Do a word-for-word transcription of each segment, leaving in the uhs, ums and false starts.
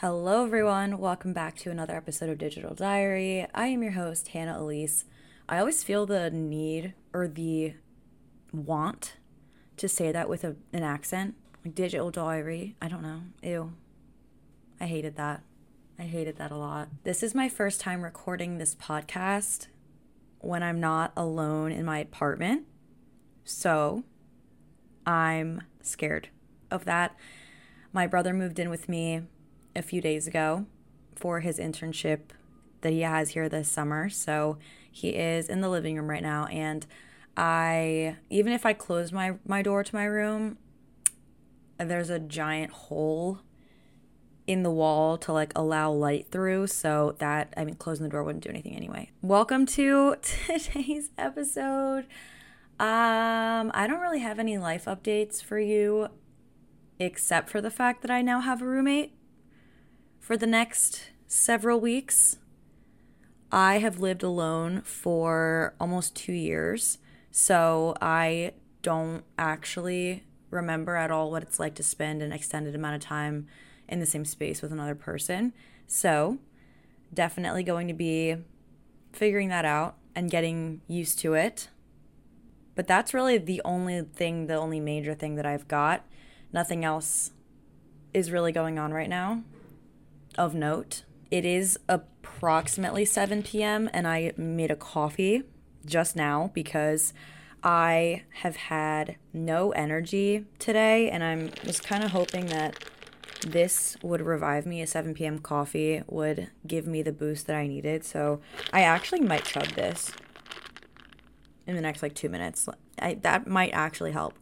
Hello, everyone. Welcome back to another episode of Digital Diary. I am your host, Hannah Elise. I always feel the need or the want to say that with a, an accent, like Digital Diary. I don't know. Ew. I hated that. I hated that a lot. This is my first time recording this podcast when I'm not alone in my apartment. So I'm scared of that. My brother moved in with me a few days ago for his internship that he has here this summer. So he is in the living room right now. And I, even if I close my, my door to my room, there's a giant hole in the wall to like allow light through. So that, I mean, closing the door wouldn't do anything anyway. Welcome to today's episode. Um, I don't really have any life updates for you except for the fact that I now have a roommate for the next several weeks. I have lived alone for almost two years, so I don't actually remember at all what it's like to spend an extended amount of time in the same space with another person. So definitely going to be figuring that out and getting used to it. But that's really the only thing, the only major thing that I've got. Nothing else is really going on right now of note. It is approximately seven p.m. and I made a coffee just now because I have had no energy today, and I'm just kind of hoping that this would revive me. A seven p.m. coffee would give me the boost that I needed. So I actually might chug this in the next like two minutes. I, that might actually help.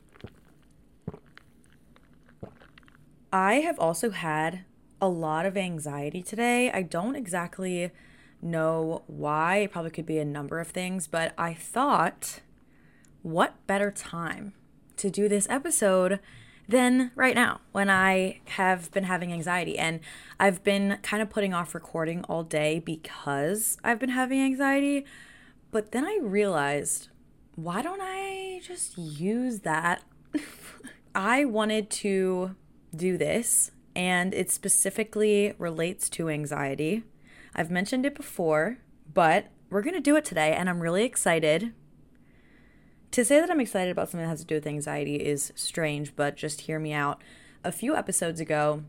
I have also had a lot of anxiety today. I don't exactly know why. It probably could be a number of things, but I thought, what better time to do this episode than right now when I have been having anxiety. And I've been kind of putting off recording all day because I've been having anxiety. But then I realized, why don't I just use that? I wanted to do this, and it specifically relates to anxiety. I've mentioned it before, but we're going to do it today, and I'm really excited. To say that I'm excited about something that has to do with anxiety is strange, but just hear me out. A few episodes ago,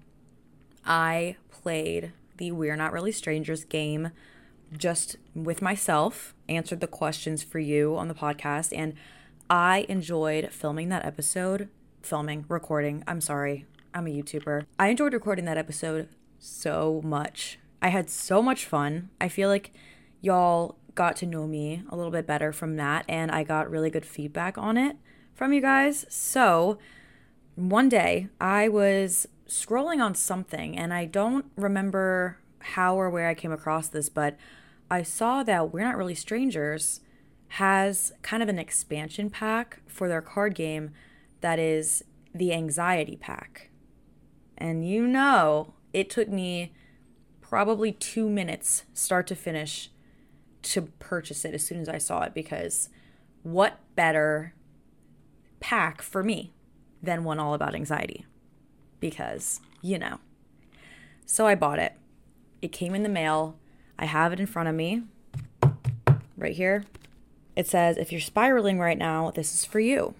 I played the We're Not Really Strangers game just with myself, answered the questions for you on the podcast, and I enjoyed filming that episode. Filming, recording, I'm sorry. I'm a YouTuber. I enjoyed recording that episode so much. I had so much fun. I feel like y'all got to know me a little bit better from that, and I got really good feedback on it from you guys. So one day I was scrolling on something, and I don't remember how or where I came across this, but I saw that We're Not Really Strangers has kind of an expansion pack for their card game that is the anxiety pack. And you know, it took me probably two minutes, start to finish, to purchase it as soon as I saw it, because what better pack for me than one all about anxiety? Because, you know. So I bought it. It came in the mail. I have it in front of me, right here. It says, if you're spiraling right now, this is for you.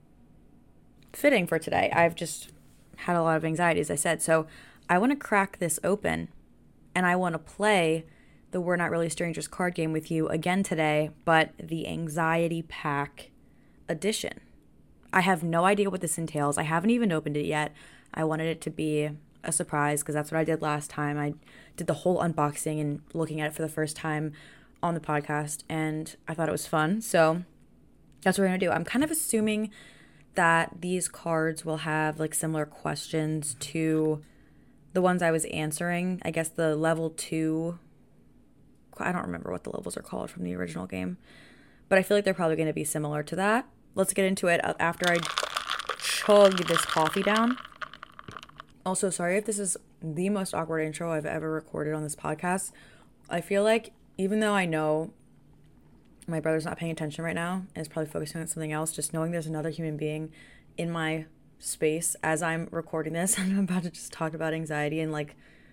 Fitting for today. I've just had a lot of anxiety, as I said. So I want to crack this open, and I want to play the We're Not Really Strangers card game with you again today, but the anxiety pack edition. I have no idea what this entails. I haven't even opened it yet. I wanted it to be a surprise because that's what I did last time. I did the whole unboxing and looking at it for the first time on the podcast, and I thought it was fun. So that's what we're going to do. I'm kind of assuming that these cards will have like similar questions to the ones I was answering. I guess the level two, I don't remember what the levels are called from the original game, but I feel like they're probably going to be similar to that. Let's get into it after I chug this coffee down. Also, sorry if this is the most awkward intro I've ever recorded on this podcast. I feel like even though I know my brother's not paying attention right now and is probably focusing on something else, just knowing there's another human being in my space as I'm recording this, I'm about to just talk about anxiety and like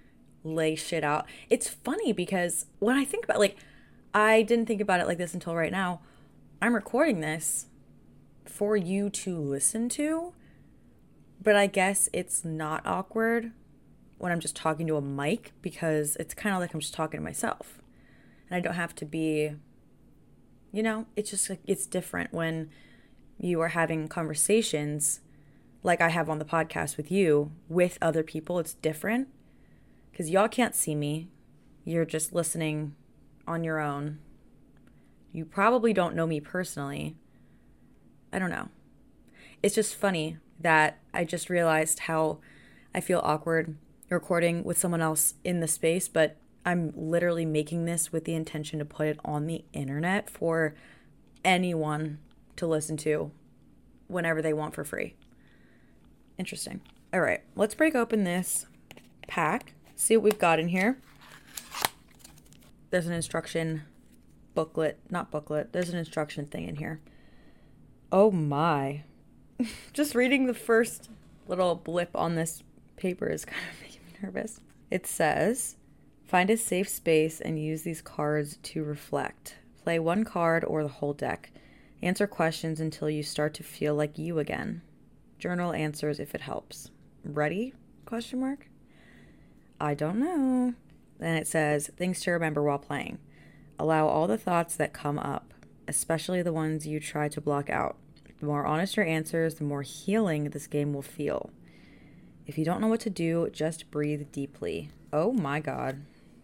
lay shit out. It's funny because when I think about, like, I didn't think about it like this until right now. I'm recording this for you to listen to, but I guess it's not awkward when I'm just talking to a mic because it's kind of like I'm just talking to myself. And I don't have to be, you know, it's just like, it's different when you are having conversations like I have on the podcast with you with other people. It's different because y'all can't see me. You're just listening on your own. You probably don't know me personally. I don't know. It's just funny that I just realized how I feel awkward recording with someone else in the space, but I'm literally making this with the intention to put it on the internet for anyone to listen to whenever they want for free. Interesting. All right, let's break open this pack, see what we've got in here. There's an instruction booklet, not booklet, there's an instruction thing in here. Oh my. Just reading the first little blip on this paper is kind of making me nervous. It says, find a safe space and use these cards to reflect. Play one card or the whole deck. Answer questions until you start to feel like you again. Journal answers if it helps. Ready? Question mark. I don't know. Then it says, things to remember while playing. Allow all the thoughts that come up, especially the ones you try to block out. The more honest your answers, the more healing this game will feel. If you don't know what to do, just breathe deeply. Oh my God.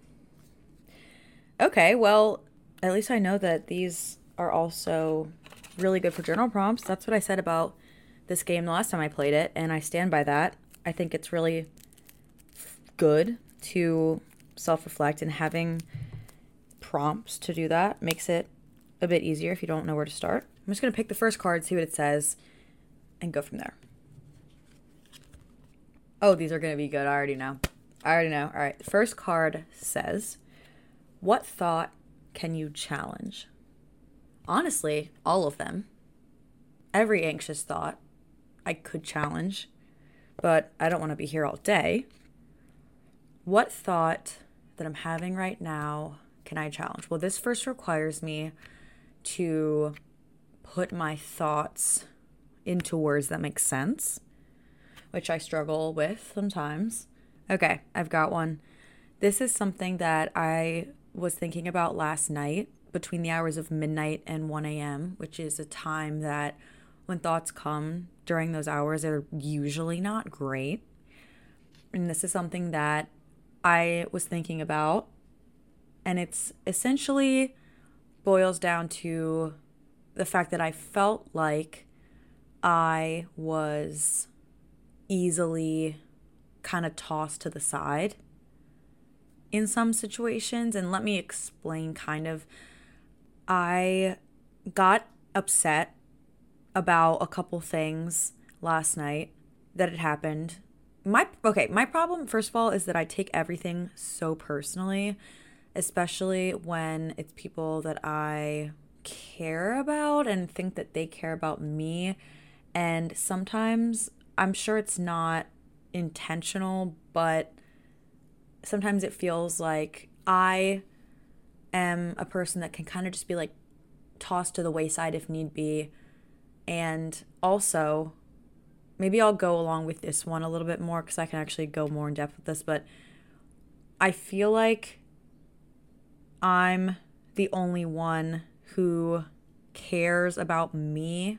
Okay, well, at least I know that these are also really good for journal prompts. That's what I said about this game the last time I played it, and I stand by that. I think it's really good to self-reflect, and having prompts to do that makes it a bit easier if you don't know where to start. I'm just going to pick the first card, see what it says, and go from there. Oh, these are going to be good. I already know. I already know. All right. The first card says, what thought can you challenge? Honestly, all of them. Every anxious thought I could challenge, but I don't want to be here all day. What thought that I'm having right now can I challenge? Well, this first requires me to put my thoughts into words that make sense, which I struggle with sometimes. Okay, I've got one. This is something that I was thinking about last night between the hours of midnight and one a.m., which is a time that when thoughts come during those hours, they're usually not great. And this is something that I was thinking about, and it's essentially boils down to the fact that I felt like I was easily kind of tossed to the side in some situations. And let me explain kind of. I got upset about a couple things last night that had happened. My okay, my problem, first of all, is that I take everything so personally, especially when it's people that I care about and think that they care about me. And sometimes, I'm sure it's not intentional, but sometimes it feels like I am a person that can kind of just be like tossed to the wayside if need be. And also, maybe I'll go along with this one a little bit more because I can actually go more in depth with this, but I feel like I'm the only one who cares about me,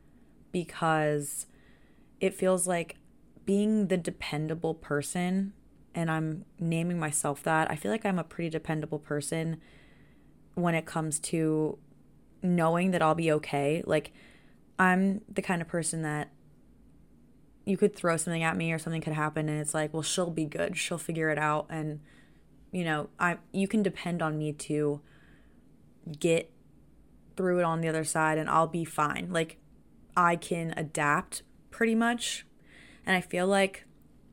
because it feels like being the dependable person, and I'm naming myself that. I feel like I'm a pretty dependable person when it comes to knowing that I'll be okay. Like, I'm the kind of person that you could throw something at me or something could happen and it's like, well, she'll be good. She'll figure it out. And, you know, I you can depend on me to get through it on the other side and I'll be fine. Like, I can adapt pretty much. And I feel like,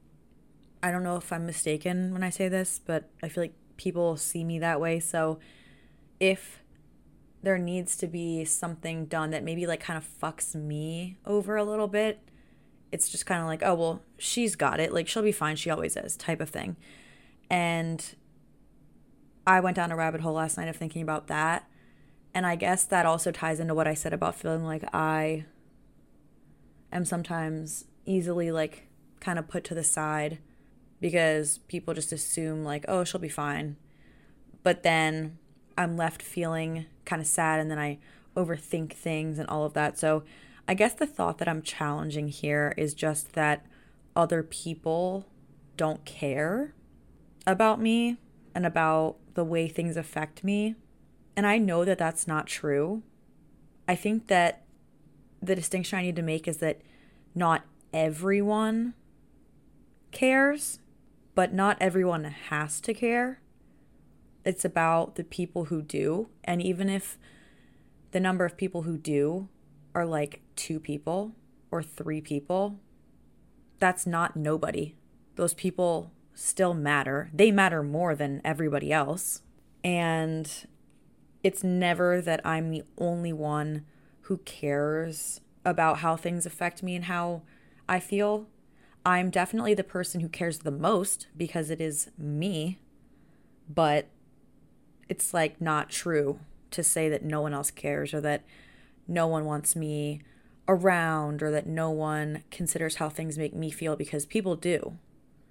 I don't know if I'm mistaken when I say this, but I feel like people see me that way. So if there needs to be something done that maybe like kind of fucks me over a little bit, it's just kind of like, oh, well, she's got it. Like, she'll be fine. She always is, type of thing. And I went down a rabbit hole last night of thinking about that. And I guess that also ties into what I said about feeling like I am sometimes easily like kind of put to the side because people just assume like, oh, she'll be fine. But then I'm left feeling kind of sad and then I overthink things and all of that. So I guess the thought that I'm challenging here is just that other people don't care about me and about the way things affect me. And I know that that's not true. I think that the distinction I need to make is that not everyone cares, but not everyone has to care. It's about the people who do. And even if the number of people who do are like two people or three people, that's not nobody. Those people still matter. They matter more than everybody else. And it's never that I'm the only one who cares about how things affect me and how I feel. I'm definitely the person who cares the most because it is me, but it's like not true to say that no one else cares or that no one wants me around or that no one considers how things make me feel, because people do.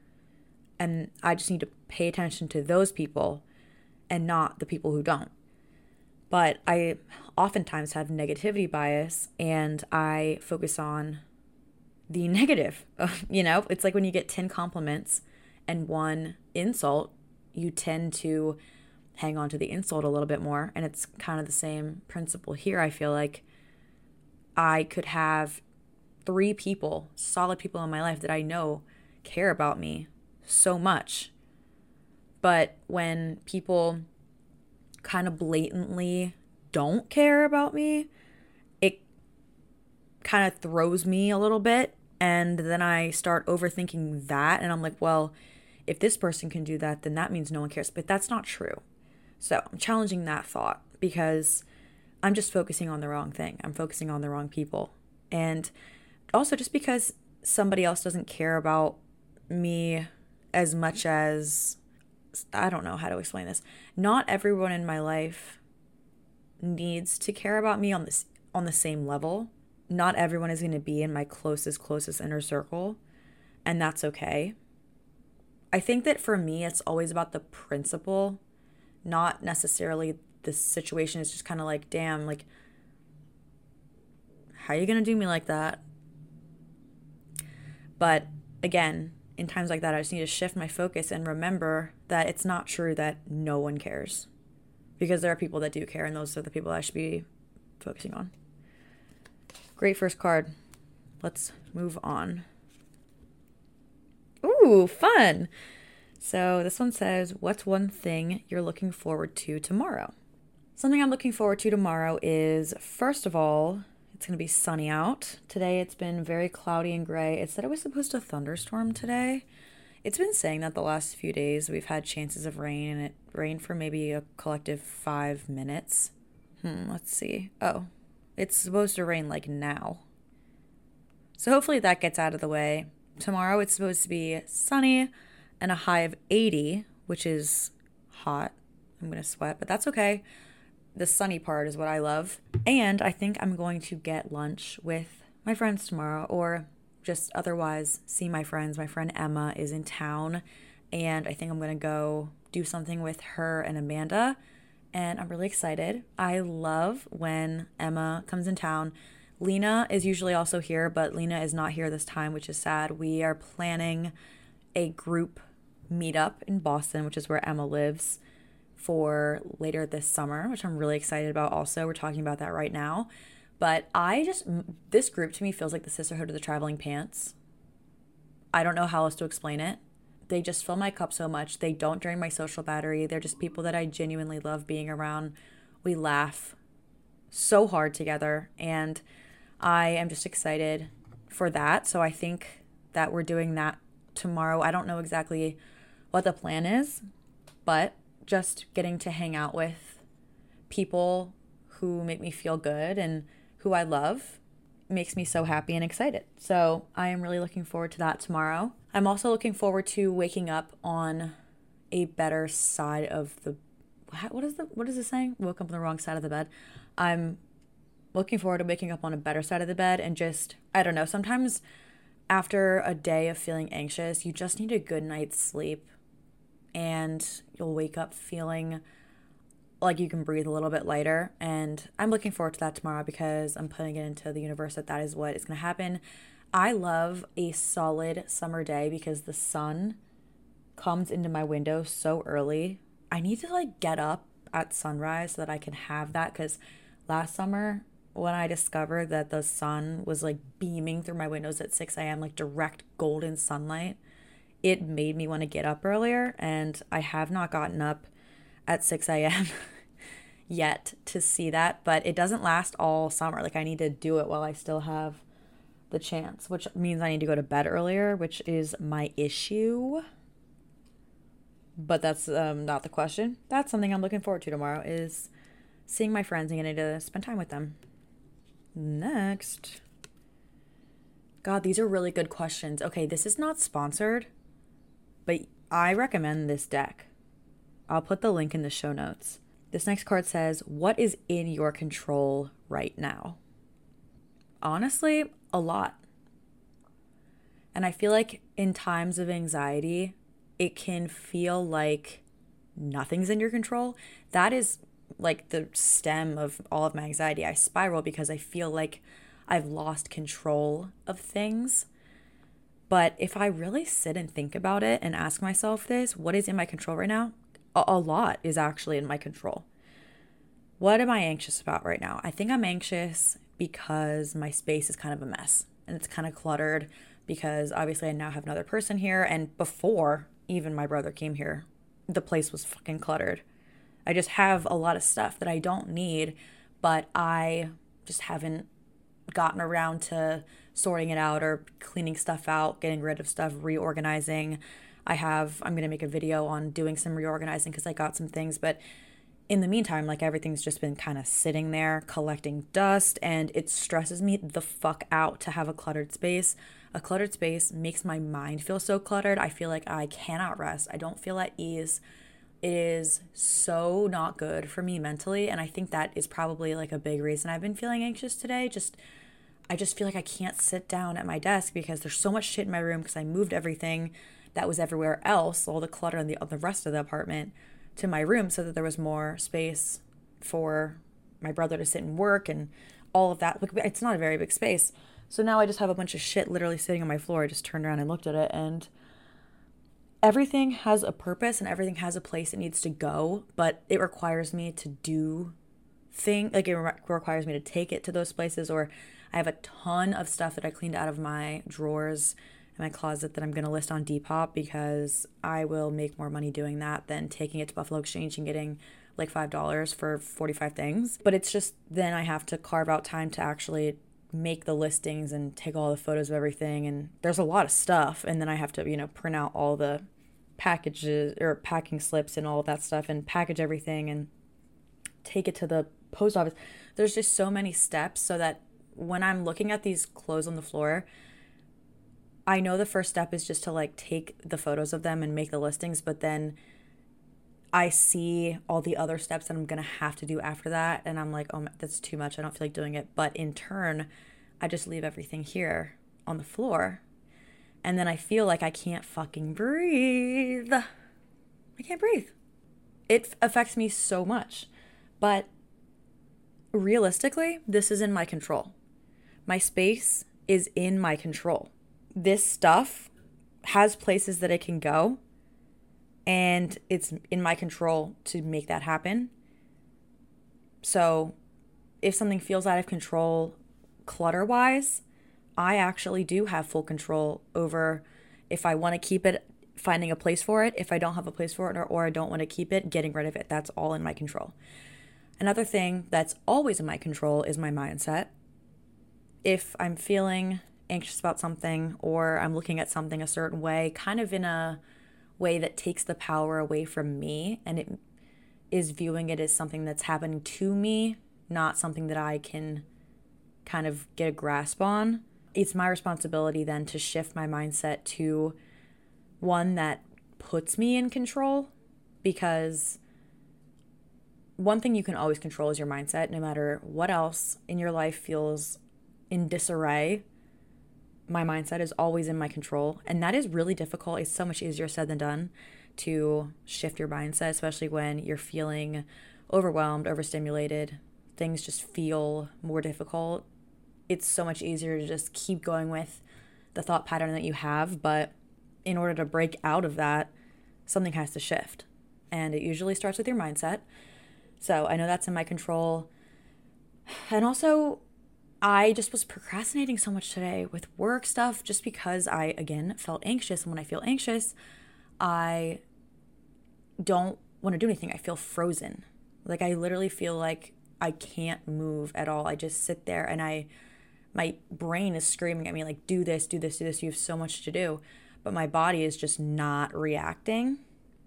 And I just need to pay attention to those people and not the people who don't. But I oftentimes have negativity bias and I focus on the negative. You know, it's like when you get ten compliments and one insult, you tend to hang on to the insult a little bit more. And it's kind of the same principle here. I feel like I could have three people, solid people in my life that I know care about me so much. But when people kind of blatantly don't care about me, it kind of throws me a little bit. And then I start overthinking that. And I'm like, well, if this person can do that, then that means no one cares. But that's not true. So I'm challenging that thought because I'm just focusing on the wrong thing. I'm focusing on the wrong people. And also just because somebody else doesn't care about me as much as, I don't know how to explain this. Not everyone in my life needs to care about me on this on the same level. Not everyone is going to be in my closest, closest inner circle, and that's okay. I think that for me, it's always about the principle, not necessarily the situation. Is just kind of like, damn, like, how are you going to do me like that? But again, in times like that, I just need to shift my focus and remember that it's not true that no one cares, because there are people that do care, and those are the people I should be focusing on. Great first card. Let's move on. Ooh, fun. So this one says, what's one thing you're looking forward to tomorrow? Something I'm looking forward to tomorrow is, first of all, it's going to be sunny out. Today it's been very cloudy and gray. It said it was supposed to thunderstorm today. It's been saying that the last few days we've had chances of rain, and it rained for maybe a collective five minutes. Hmm, let's see. Oh, it's supposed to rain like now. So hopefully that gets out of the way. Tomorrow it's supposed to be sunny and a high of eighty, which is hot. I'm going to sweat, but that's okay. The sunny part is what I love. And I think I'm going to get lunch with my friends tomorrow, or just otherwise see my friends. My friend Emma is in town, and I think I'm going to go do something with her and Amanda, and I'm really excited. I love when Emma comes in town. Lena is usually also here, but Lena is not here this time, which is sad. We are planning a group meetup in Boston, which is where Emma lives, for later this summer, which I'm really excited about also. We're talking about that right now. But I just, this group to me feels like the Sisterhood of the Traveling Pants. I don't know how else to explain it. They just fill my cup so much. They don't drain my social battery. They're just people that I genuinely love being around. We laugh so hard together, and I am just excited for that. So I think that we're doing that tomorrow. I don't know exactly what the plan is, but just getting to hang out with people who make me feel good and who I love makes me so happy and excited. So I am really looking forward to that tomorrow. I'm also looking forward to waking up on a better side of the what is the what is the saying? Woke up on the wrong side of the bed. I'm looking forward to waking up on a better side of the bed and just I don't know, sometimes after a day of feeling anxious, you just need a good night's sleep and you'll wake up feeling like you can breathe a little bit lighter. And I'm looking forward to that tomorrow because I'm putting it into the universe that that is what is going to happen. I love a solid summer day because the sun comes into my window so early. I need to like get up at sunrise so that I can have that because last summer when I discovered that the sun was like beaming through my windows at six a.m., like direct golden sunlight, it made me want to get up earlier. And I have not gotten up at six a.m. yet to see that, but it doesn't last all summer. Like I need to do it while I still have the chance, which means I need to go to bed earlier, which is my issue. But that's um, not the question. That's something I'm looking forward to tomorrow is seeing my friends and getting to spend time with them. Next. God, these are really good questions. Okay, this is not sponsored, but I recommend this deck. I'll put the link in the show notes. This next card says, what is in your control right now? Honestly, a lot. And I feel like in times of anxiety, it can feel like nothing's in your control. That is like the stem of all of my anxiety. I spiral because I feel like I've lost control of things. But if I really sit and think about it and ask myself this, what is in my control right now? A, a lot is actually in my control. What am I anxious about right now? I think I'm anxious because my space is kind of a mess and it's kind of cluttered because obviously I now have another person here. And before even my brother came here, the place was fucking cluttered. I just have a lot of stuff that I don't need, but I just haven't gotten around to sorting it out or cleaning stuff out, getting rid of stuff, reorganizing. I have, I'm going to make a video on doing some reorganizing because I got some things, but in the meantime, like everything's just been kind of sitting there collecting dust and it stresses me the fuck out to have a cluttered space. A cluttered space makes my mind feel so cluttered. I feel like I cannot rest. I don't feel at ease. It is so not good for me mentally. And I think that is probably like a big reason I've been feeling anxious today. Just, I just feel like I can't sit down at my desk because there's so much shit in my room because I moved everything that was everywhere else, all the clutter in the, the rest of the apartment, to my room so that there was more space for my brother to sit and work and all of that. Like, it's not a very big space. So now I just have a bunch of shit literally sitting on my floor. I just turned around and looked at it, and everything has a purpose and everything has a place it needs to go, but it requires me to do thing like it re- requires me to take it to those places. Or I have a ton of stuff that I cleaned out of my drawers in my closet that I'm going to list on Depop because I will make more money doing that than taking it to Buffalo Exchange and getting like five dollars for forty-five things. But it's just then I have to carve out time to actually make the listings and take all the photos of everything. And there's a lot of stuff. And then I have to, you know, print out all the packages or packing slips and all of that stuff and package everything and take it to the post office. There's just so many steps so that when I'm looking at these clothes on the floor, I know the first step is just to like take the photos of them and make the listings, but then I see all the other steps that I'm going to have to do after that. And I'm like, oh, that's too much. I don't feel like doing it. But in turn, I just leave everything here on the floor. And then I feel like I can't fucking breathe. I can't breathe. It affects me so much. But realistically, this is in my control. My space is in my control. This stuff has places that it can go, and it's in my control to make that happen. So if something feels out of control clutter-wise, I actually do have full control over if I want to keep it, finding a place for it. If I don't have a place for it or, or I don't want to keep it, getting rid of it. That's all in my control. Another thing that's always in my control is my mindset. If I'm feeling anxious about something or I'm looking at something a certain way, kind of in a way that takes the power away from me and it is viewing it as something that's happening to me, not something that I can kind of get a grasp on, it's my responsibility then to shift my mindset to one that puts me in control because one thing you can always control is your mindset, no matter what else in your life feels in disarray. My mindset is always in my control, and that is really difficult. It's so much easier said than done to shift your mindset, especially when you're feeling overwhelmed, overstimulated. Things just feel more difficult. It's so much easier to just keep going with the thought pattern that you have, but in order to break out of that, something has to shift, and it usually starts with your mindset. So I know that's in my control. And also, I just was procrastinating so much today with work stuff just because I, again, felt anxious. And when I feel anxious, I don't want to do anything. I feel frozen. Like I literally feel like I can't move at all. I just sit there and I, my brain is screaming at me like, do this, do this, do this. You have so much to do. But my body is just not reacting.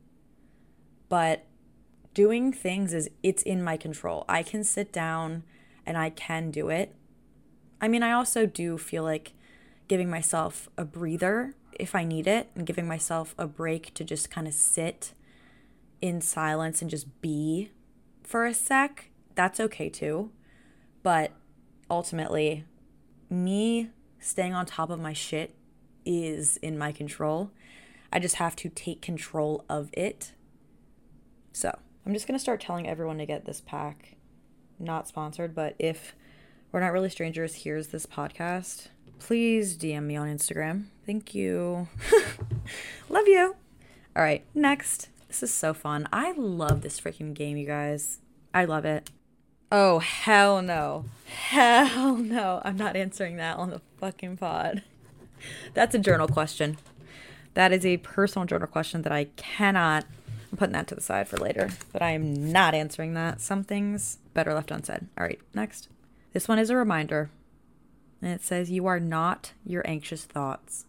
But doing things is, it's in my control. I can sit down and I can do it. I mean, I also do feel like giving myself a breather if I need it, and giving myself a break to just kind of sit in silence and just be for a sec. That's okay too. But ultimately, me staying on top of my shit is in my control. I just have to take control of it. So I'm just going to start telling everyone to get this pack. Not sponsored, but if We're Not Really Strangers hears this podcast, please D M me on Instagram. Thank you. Love you. All right, next. This is so fun. I love this freaking game, you guys. I love it. Oh, hell no. Hell no. I'm not answering that on the fucking pod. That's a journal question. That is a personal journal question that I cannot... I'm putting that to the side for later, but I am not answering that. Some things better left unsaid. All right, next. This one is a reminder, and it says, you are not your anxious thoughts.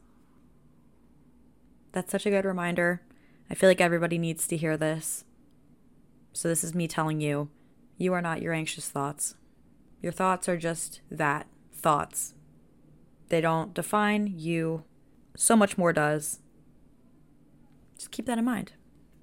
That's such a good reminder. I feel like everybody needs to hear this. So this is me telling you, you are not your anxious thoughts. Your thoughts are just that, thoughts. They don't define you. So much more does. Just keep that in mind.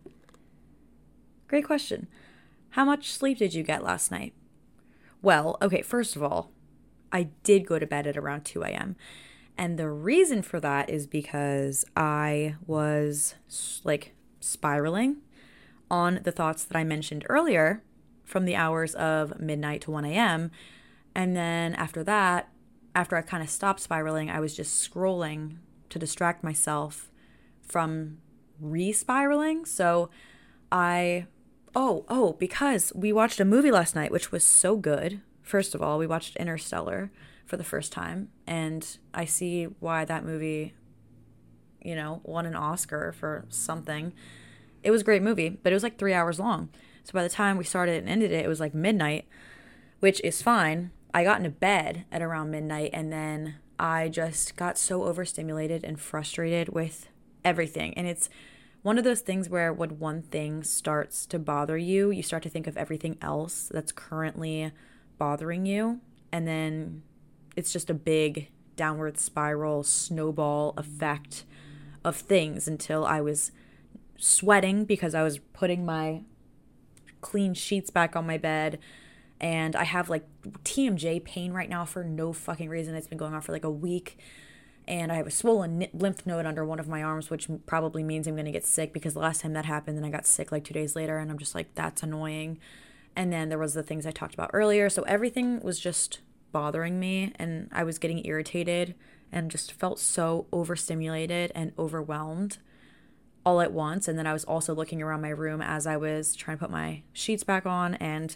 Great question. How much sleep did you get last night? Well, okay, first of all, I did go to bed at around two a.m. And the reason for that is because I was like spiraling on the thoughts that I mentioned earlier from the hours of midnight to one a.m. And then after that, after I kind of stopped spiraling, I was just scrolling to distract myself from re-spiraling. So I... Oh, oh, because we watched a movie last night, which was so good. First of all, we watched Interstellar for the first time, and I see why that movie, you know, won an Oscar for something. It was a great movie, but it was like three hours long. So by the time we started and ended it, it was like midnight, which is fine. I got into bed at around midnight, and then I just got so overstimulated and frustrated with everything. And it's one of those things where when one thing starts to bother you, you start to think of everything else that's currently bothering you. And then it's just a big downward spiral, snowball effect of things until I was sweating because I was putting my clean sheets back on my bed. And I have like T M J pain right now for no fucking reason. It's been going on for like a week. And I have a swollen lymph node under one of my arms, which probably means I'm going to get sick because the last time that happened, then I got sick like two days later. And I'm just like, that's annoying. And then there was the things I talked about earlier. So everything was just bothering me, and I was getting irritated and just felt so overstimulated and overwhelmed all at once. And then I was also looking around my room as I was trying to put my sheets back on, and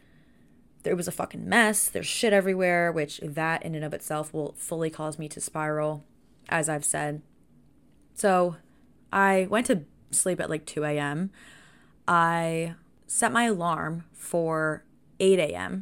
there was a fucking mess. There's shit everywhere, which that in and of itself will fully cause me to spiral, as I've said. So I went to sleep at like two a.m. I set my alarm for eight a.m.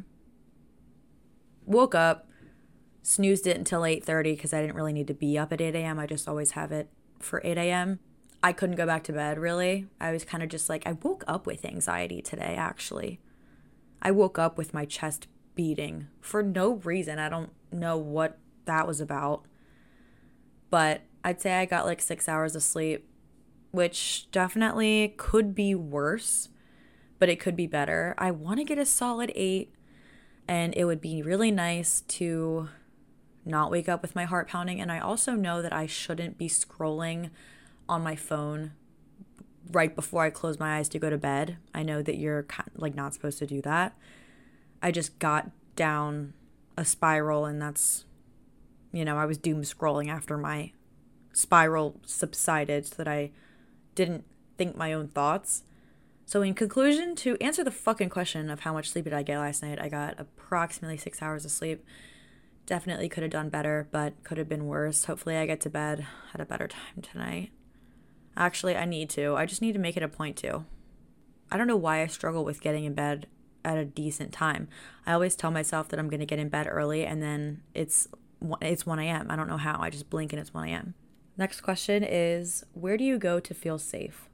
Woke up, snoozed it until eight thirty because I didn't really need to be up at eight a.m. I just always have it for eight a.m. I couldn't go back to bed, really. I was kind of just like, I woke up with anxiety today, actually. I woke up with my chest beating for no reason. I don't know what that was about. But I'd say I got like six hours of sleep. which definitely could be worse, but it could be better. I want to get a solid eight, and it would be really nice to not wake up with my heart pounding. And I also know that I shouldn't be scrolling on my phone right before I close my eyes to go to bed. I know that you're kind of like not supposed to do that. I just got down a spiral, and that's, you know, I was doom scrolling after my spiral subsided so that I didn't think my own thoughts. So in conclusion, to answer the fucking question of how much sleep did I get last night, I got approximately six hours of sleep. Definitely could have done better, but could have been worse. Hopefully I get to bed at a better time tonight. Actually, I need to. I just need to make it a point to. I don't know why I struggle with getting in bed at a decent time. I always tell myself that I'm going to get in bed early, and then it's it's one a.m. I don't know how. I just blink and it's one a.m. Next question is, where do you go to feel safe?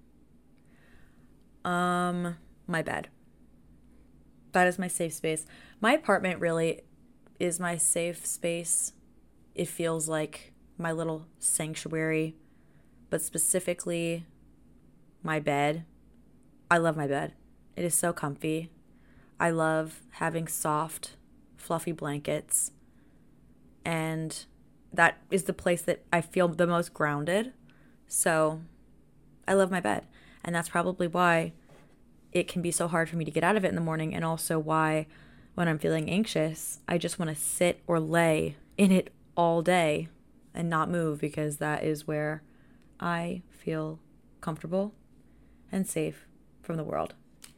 Um, my bed. That is my safe space. My apartment really is my safe space. It feels like my little sanctuary, but specifically my bed. I love my bed. It is so comfy. I love having soft, fluffy blankets, and that is the place that I feel the most grounded. So I love my bed. And that's probably why it can be so hard for me to get out of it in the morning, and also why when I'm feeling anxious, I just want to sit or lay in it all day and not move, because that is where I feel comfortable and safe from the world.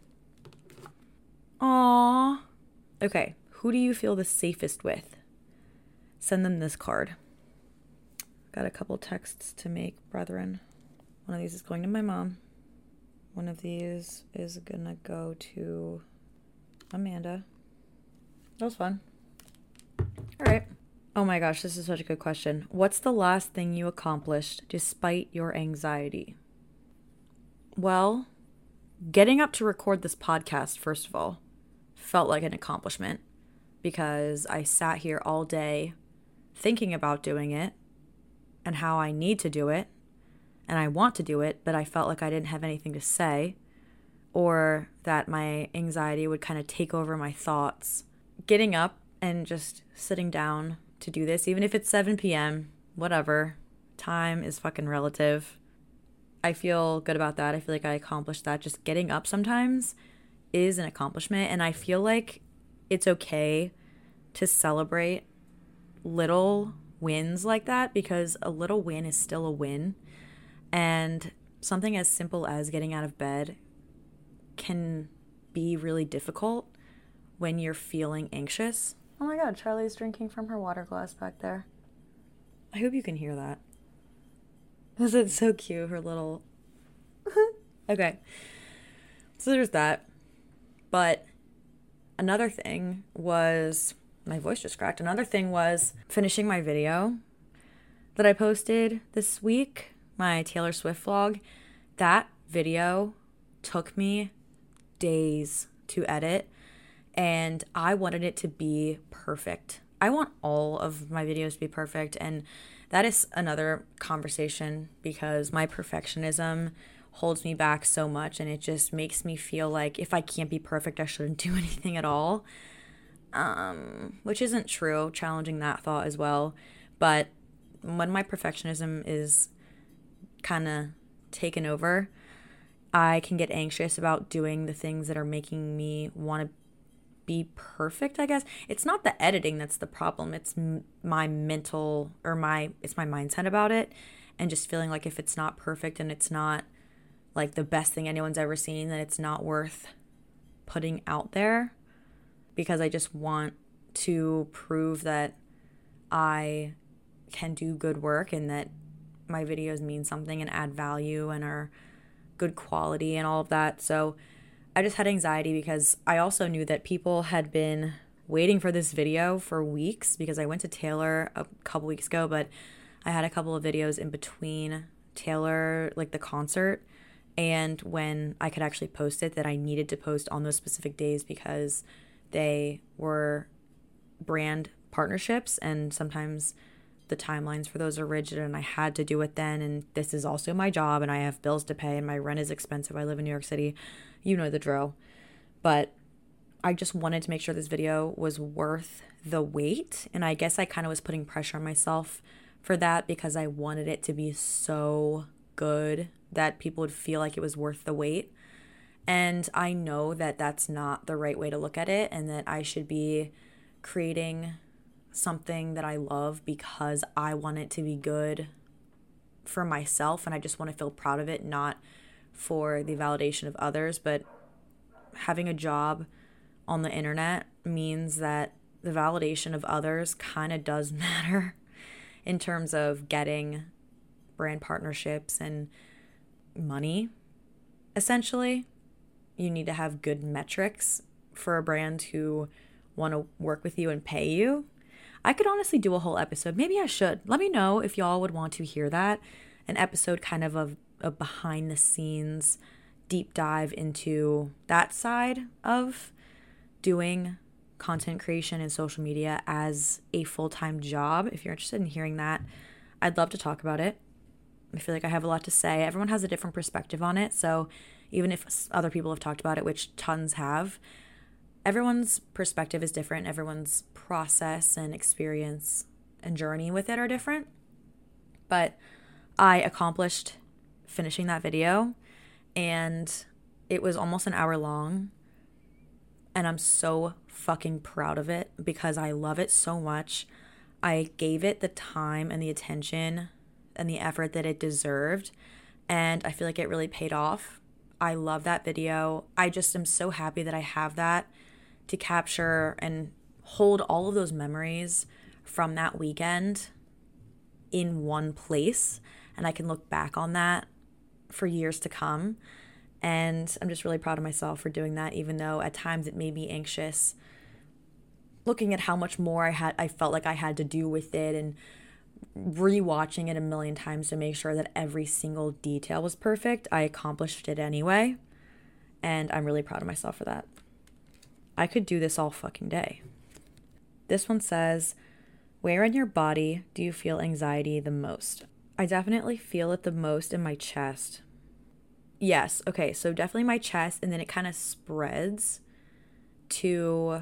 Aww. Okay, who do you feel the safest with? Send them this card. Got a couple texts to make, brethren. One of these is going to my mom. One of these is gonna go to Amanda. That was fun. All right. Oh my gosh, this is such a good question. What's the last thing you accomplished despite your anxiety? Well, getting up to record this podcast, first of all, felt like an accomplishment, because I sat here all day thinking about doing it and how I need to do it and I want to do it, but I felt like I didn't have anything to say, or that my anxiety would kind of take over my thoughts. Getting up and just sitting down to do this, even if it's seven p.m., whatever, time is fucking relative. I feel good about that. I feel like I accomplished that. Just getting up sometimes is an accomplishment, and I feel like it's okay to celebrate little wins like that, because a little win is still a win. And something as simple as getting out of bed can be really difficult when you're feeling anxious. Oh my God, Charlie's drinking from her water glass back there. I hope you can hear that. Isn't it so cute, her little... Okay. So there's that. But another thing was... My voice just cracked. Another thing was finishing my video that I posted this week, my Taylor Swift vlog. That video took me days to edit, and I wanted it to be perfect. I want all of my videos to be perfect, and that is another conversation, because my perfectionism holds me back so much, and it just makes me feel like if I can't be perfect, I shouldn't do anything at all, um, which isn't true, challenging that thought as well. But when my perfectionism is kind of taken over, I can get anxious about doing the things that are making me want to be perfect, I guess. It's not the editing that's the problem. It's m- my mental or my, it's my mindset about it, and just feeling like if it's not perfect and it's not like the best thing anyone's ever seen, then it's not worth putting out there, because I just want to prove that I can do good work and that my videos mean something and add value and are good quality and all of that. So I just had anxiety, because I also knew that people had been waiting for this video for weeks, because I went to Taylor a couple weeks ago, but I had a couple of videos in between Taylor, like the concert, and when I could actually post it, that I needed to post on those specific days, because they were brand partnerships, and sometimes the timelines for those are rigid and I had to do it then. And this is also my job and I have bills to pay and my rent is expensive. I live in New York City. You know the drill. But I just wanted to make sure this video was worth the wait. And I guess I kind of was putting pressure on myself for that because I wanted it to be so good that people would feel like it was worth the wait. And I know that that's not the right way to look at it and that I should be creating something that I love because I want it to be good for myself and I just want to feel proud of it, not for the validation of others. But having a job on the internet means that the validation of others kind of does matter in terms of getting brand partnerships and money, essentially. You need to have good metrics for a brand who want to work with you and pay you. I could honestly do a whole episode. Maybe I should. Let me know if y'all would want to hear that. An episode kind of of a behind the scenes deep dive into that side of doing content creation and social media as a full-time job. If you're interested in hearing that, I'd love to talk about it. I feel like I have a lot to say. Everyone has a different perspective on it. So even if other people have talked about it, which tons have, everyone's perspective is different. Everyone's process and experience and journey with it are different. But I accomplished finishing that video and it was almost an hour long. And I'm so fucking proud of it because I love it so much. I gave it the time and the attention and the effort that it deserved. And I feel like it really paid off. I love that video. I just am so happy that I have that to capture and hold all of those memories from that weekend in one place. And I can look back on that for years to come. And I'm just really proud of myself for doing that, even though at times it made me anxious. Looking at how much more I had, I felt like I had to do with it and rewatching it a million times to make sure that every single detail was perfect. I accomplished it anyway. And I'm really proud of myself for that. I could do this all fucking day. This one says, where in your body do you feel anxiety the most? I definitely feel it the most in my chest. Yes, okay, so definitely my chest, and then it kind of spreads to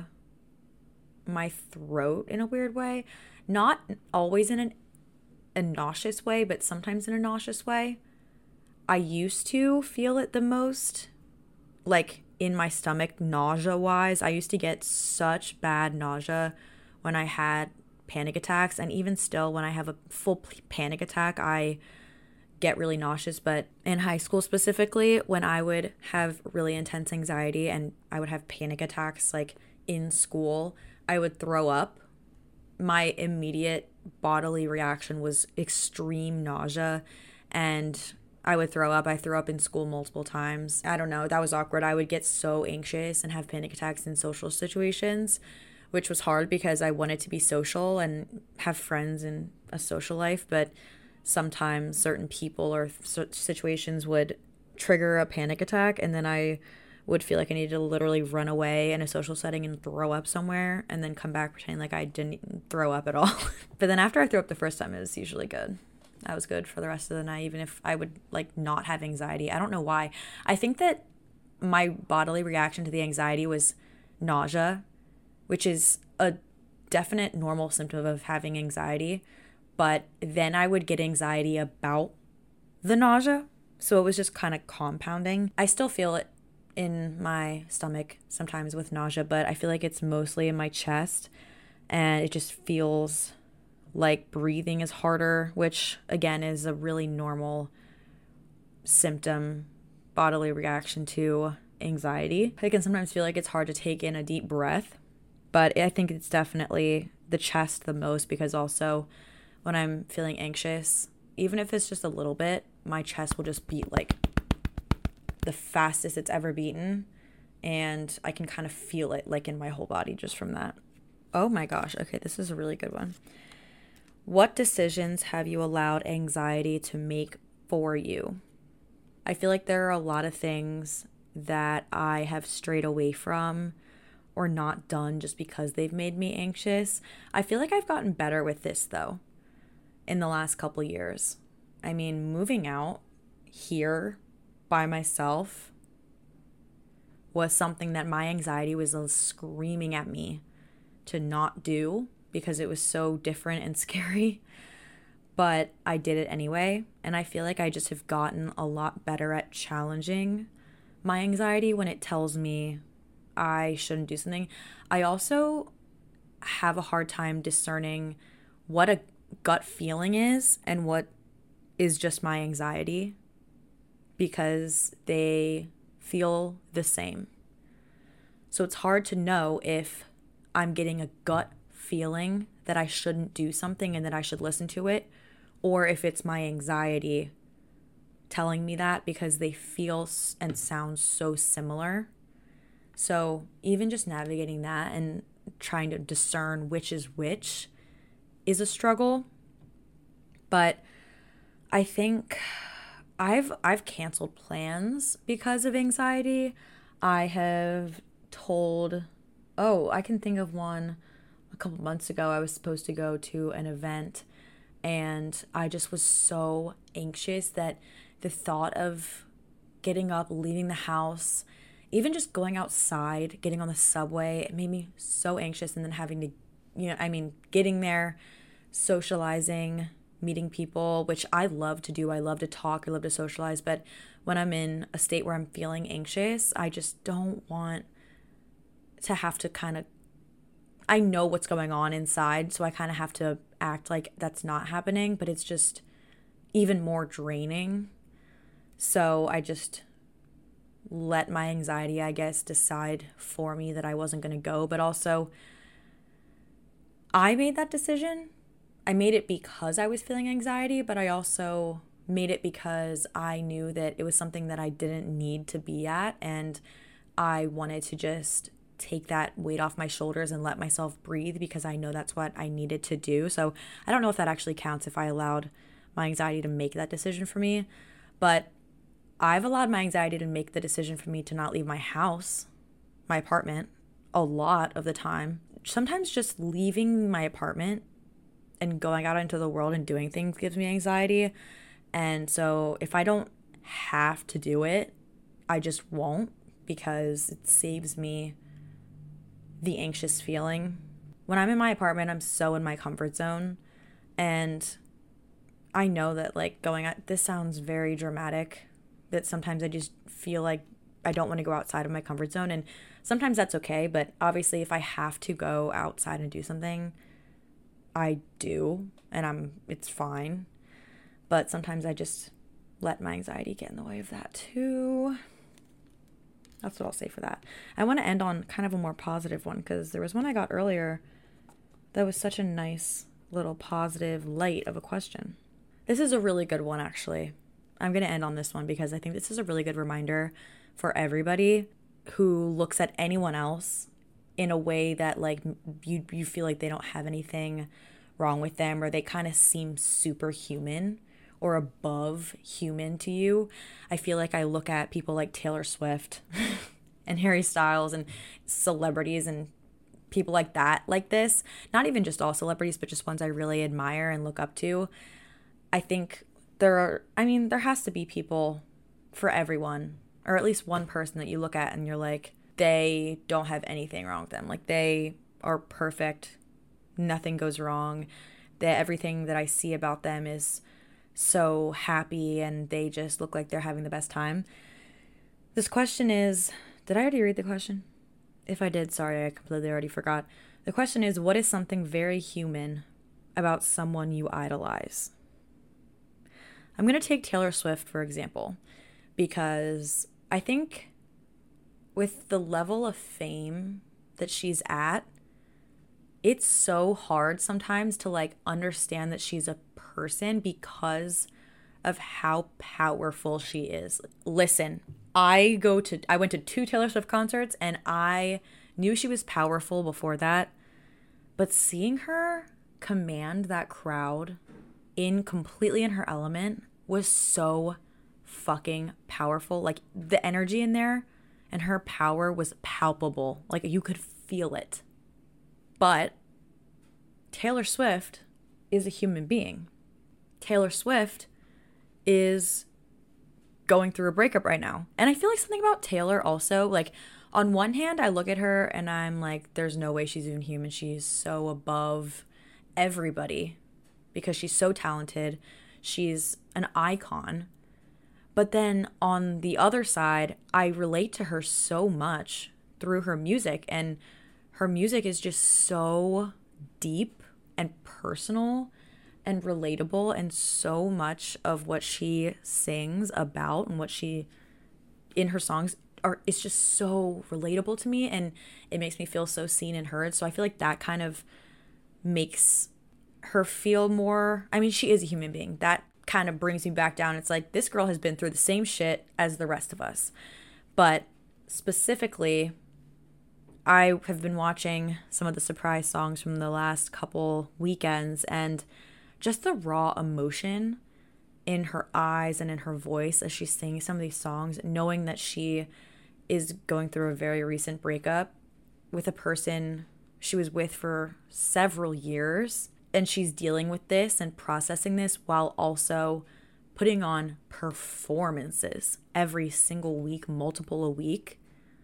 my throat in a weird way. Not always in an, a nauseous way, but sometimes in a nauseous way. I used to feel it the most, like in my stomach, nausea-wise. I used to get such bad nausea when I had panic attacks, and even still, when I have a full panic attack, I get really nauseous. But in high school specifically, when I would have really intense anxiety and I would have panic attacks like in school, I would throw up. My immediate bodily reaction was extreme nausea, and I would throw up. I threw up in school multiple times. I don't know, that was awkward. I would get so anxious and have panic attacks in social situations, which was hard because I wanted to be social and have friends and a social life, but sometimes certain people or situations would trigger a panic attack, and then I would feel like I needed to literally run away in a social setting and throw up somewhere and then come back pretending like I didn't throw up at all. But then after I threw up the first time, it was usually good. I was good for the rest of the night, even if I would like not have anxiety. I don't know why. I think that my bodily reaction to the anxiety was nausea, which is a definite normal symptom of having anxiety. But then I would get anxiety about the nausea. So it was just kind of compounding. I still feel it in my stomach sometimes with nausea, but I feel like it's mostly in my chest. And it just feels like breathing is harder, which again is a really normal symptom, bodily reaction to anxiety. I can sometimes feel like it's hard to take in a deep breath, but I think it's definitely the chest the most, because also when I'm feeling anxious, even if it's just a little bit, my chest will just beat like the fastest it's ever beaten, and I can kind of feel it like in my whole body just from that. Oh my gosh, okay, this is a really good one. What decisions have you allowed anxiety to make for you? I feel like there are a lot of things that I have strayed away from or not done just because they've made me anxious. I feel like I've gotten better with this though. in the last couple years. I mean, moving out here by myself was something that my anxiety was screaming at me to not do because it was so different and scary. But I did it anyway. And I feel like I just have gotten a lot better at challenging my anxiety when it tells me I shouldn't do something. I also have a hard time discerning what a gut feeling is and what is just my anxiety because they feel the same. So it's hard to know if I'm getting a gut feeling that I shouldn't do something and that I should listen to it, or if it's my anxiety telling me that because they feel and sound so similar. So even just navigating that and trying to discern which is which is a struggle. But I think I've I've canceled plans because of anxiety. I have told, oh, I can think of one a couple months ago. I was supposed to go to an event and I just was so anxious that the thought of getting up, leaving the house, even just going outside, getting on the subway, it made me so anxious. And then having to, you know, I mean, getting there, socializing, meeting people, which I love to do. I love to talk, I love to socialize. But when I'm in a state where I'm feeling anxious, I just don't want to have to kind of, I know what's going on inside. So I kind of have to act like that's not happening, but it's just even more draining. So I just let my anxiety, I guess, decide for me that I wasn't going to go. But also, I made that decision. I made it because I was feeling anxiety, but I also made it because I knew that it was something that I didn't need to be at. And I wanted to just take that weight off my shoulders and let myself breathe because I know that's what I needed to do. So I don't know if that actually counts if I allowed my anxiety to make that decision for me. But I've allowed my anxiety to make the decision for me to not leave my house, my apartment, a lot of the time. Sometimes just leaving my apartment and going out into the world and doing things gives me anxiety. And so if I don't have to do it, I just won't because it saves me the anxious feeling. When I'm in my apartment, I'm so in my comfort zone. And I know that like going out, this sounds very dramatic, that sometimes I just feel like I don't want to go outside of my comfort zone. And sometimes that's okay. But obviously if I have to go outside and do something, I do. And I'm, it's fine. But sometimes I just let my anxiety get in the way of that too. That's what I'll say for that. I want to end on kind of a more positive one because there was one I got earlier that was such a nice little positive light of a question. This is a really good one, actually. I'm going to end on this one because I think this is a really good reminder for everybody who looks at anyone else in a way that like you you feel like they don't have anything wrong with them or they kind of seem superhuman or above human to you. I feel like I look at people like Taylor Swift and Harry Styles and celebrities and people like that like this. Not even just all celebrities, but just ones I really admire and look up to. I think there are, I mean, there has to be people for everyone, or at least one person that you look at and you're like, they don't have anything wrong with them. Like they are perfect. Nothing goes wrong. That everything that I see about them is so happy and they just look like they're having the best time. This question is, did I already read the question? If I did, sorry, I completely already forgot. The question is, what is something very human about someone you idolize? I'm going to take Taylor Swift, for example, because I think with the level of fame that she's at, it's so hard sometimes to like understand that she's a person because of how powerful she is. Listen, I go to I went to two Taylor Swift concerts and I knew she was powerful before that, but seeing her command that crowd in completely in her element was so fucking powerful. Like the energy in there and her power was palpable. Like you could feel it. But Taylor Swift is a human being. Taylor Swift is going through a breakup right now. And I feel like something about Taylor also, like, on one hand, I look at her and I'm like, there's no way she's even human. She's so above everybody because she's so talented. She's an icon. But then on the other side, I relate to her so much through her music. And her music is just so deep and personal and relatable, and so much of what she sings about and what she in her songs are it's just so relatable to me, and it makes me feel so seen and heard. So I feel like that kind of makes her feel more, I mean, she is a human being. That kind of brings me back down. It's like, this girl has been through the same shit as the rest of us. But specifically, I have been watching some of the surprise songs from the last couple weekends, and just the raw emotion in her eyes and in her voice as she's singing some of these songs, knowing that she is going through a very recent breakup with a person she was with for several years, and she's dealing with this and processing this while also putting on performances every single week, multiple a week,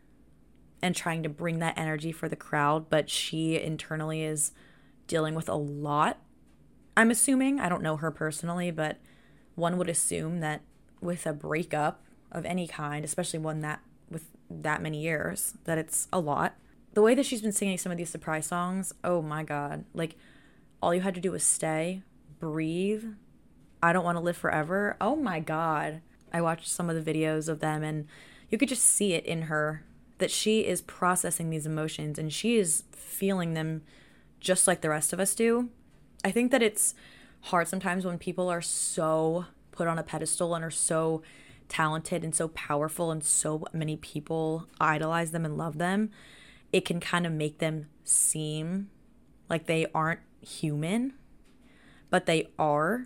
and trying to bring that energy for the crowd. But she internally is dealing with a lot. I'm assuming, I don't know her personally, but one would assume that with a breakup of any kind, especially one that with that many years, that it's a lot. The way that she's been singing some of these surprise songs, oh my God. Like, all you had to do was stay, breathe. I don't want to live forever. Oh my God. I watched some of the videos of them, and you could just see it in her that she is processing these emotions and she is feeling them just like the rest of us do. I think that it's hard sometimes when people are so put on a pedestal and are so talented and so powerful and so many people idolize them and love them. It can kind of make them seem like they aren't human, but they are.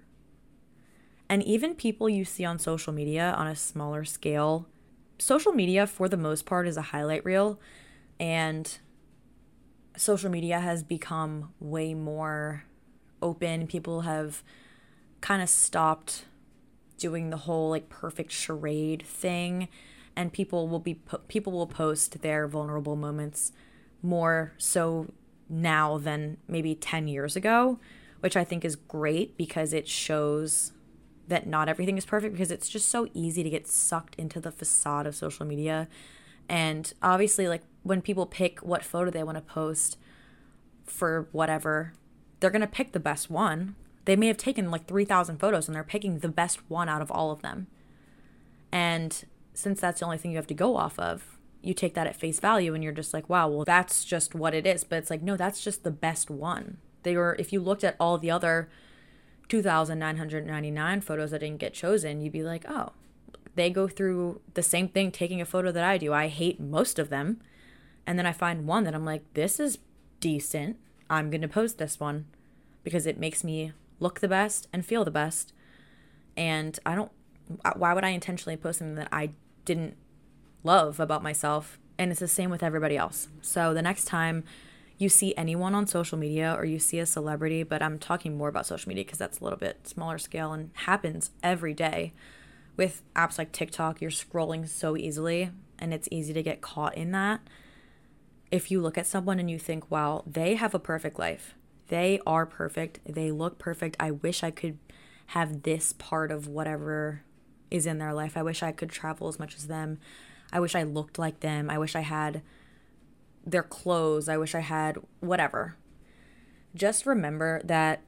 And even people you see on social media on a smaller scale, social media for the most part is a highlight reel, and social media has become way more open. People have kind of stopped doing the whole like perfect charade thing, and people will be po- people will post their vulnerable moments more so now than maybe ten years ago, which I think is great because it shows that not everything is perfect, because it's just so easy to get sucked into the facade of social media. And obviously, like, when people pick what photo they want to post for whatever, they're going to pick the best one. They may have taken like three thousand photos and they're picking the best one out of all of them. And since that's the only thing you have to go off of, you take that at face value and you're just like, wow, well, that's just what it is. But it's like, no, that's just the best one. They were, if you looked at all the other two thousand nine hundred ninety-nine photos that didn't get chosen, you'd be like, oh, they go through the same thing taking a photo that I do. I hate most of them. And then I find one that I'm like, this is decent. I'm going to post this one because it makes me look the best and feel the best. And I don't, why would I intentionally post something that I didn't love about myself? And it's the same with everybody else. So the next time you see anyone on social media or you see a celebrity, but I'm talking more about social media because that's a little bit smaller scale and happens every day. With apps like TikTok, you're scrolling so easily and it's easy to get caught in that. If you look at someone and you think, wow, they have a perfect life. They are perfect. They look perfect. I wish I could have this part of whatever is in their life. I wish I could travel as much as them. I wish I looked like them. I wish I had their clothes. I wish I had whatever. Just remember that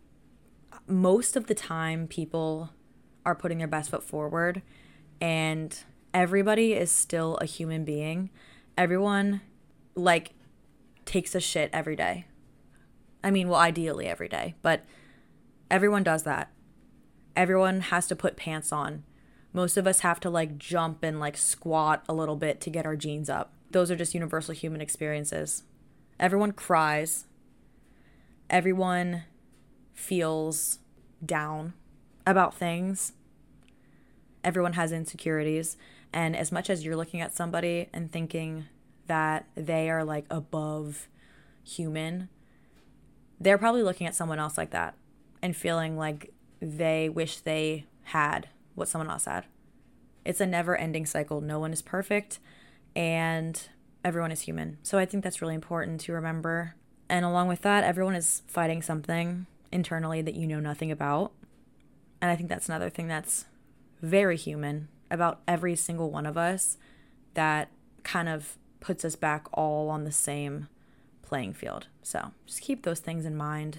most of the time people are putting their best foot forward, and everybody is still a human being. Everyone like takes a shit every day. I mean, well, ideally every day, but everyone does that. Everyone has to put pants on. Most of us have to like jump and like squat a little bit to get our jeans up. Those are just universal human experiences. Everyone cries. Everyone feels down about things. Everyone has insecurities. And as much as you're looking at somebody and thinking that they are like above human, they're probably looking at someone else like that and feeling like they wish they had what someone else had. It's a never ending cycle. No one is perfect and everyone is human. So I think that's really important to remember. And along with that, everyone is fighting something internally that you know nothing about. And I think that's another thing that's very human about every single one of us that kind of puts us back all on the same playing field. So just keep those things in mind.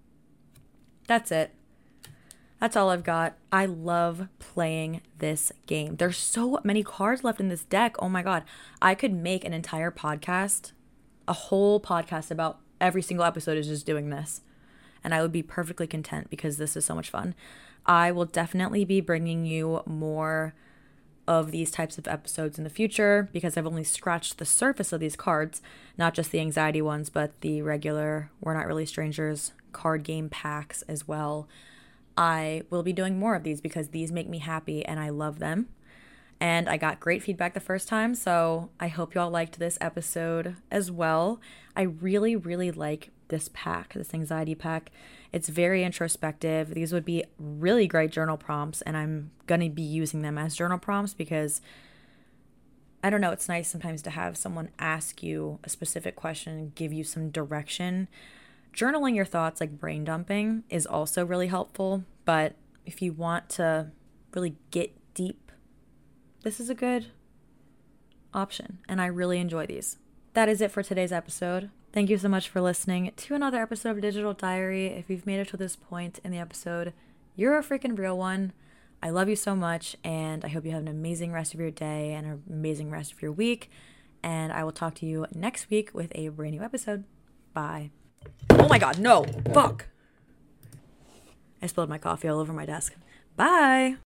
That's it. That's all I've got. I love playing this game. There's so many cards left in this deck. Oh my God. I could make an entire podcast, a whole podcast about every single episode is just doing this. And I would be perfectly content because this is so much fun. I will definitely be bringing you more of these types of episodes in the future because I've only scratched the surface of these cards, not just the anxiety ones, but the regular We're Not Really Strangers card game packs as well. I will be doing more of these because these make me happy and I love them. And I got great feedback the first time, so I hope you all liked this episode as well. I really, really like this pack, this anxiety pack. It's very introspective. These would be really great journal prompts, and I'm going to be using them as journal prompts because, I don't know, it's nice sometimes to have someone ask you a specific question and give you some direction. Journaling your thoughts, like brain dumping, is also really helpful, but if you want to really get deep, this is a good option, and I really enjoy these. That is it for today's episode. Thank you so much for listening to another episode of Digital Diary. If you've made it to this point in the episode, you're a freaking real one. I love you so much, and I hope you have an amazing rest of your day and an amazing rest of your week, and I will talk to you next week with a brand new episode. Bye. Oh my God, no. Fuck. I spilled my coffee all over my desk. Bye.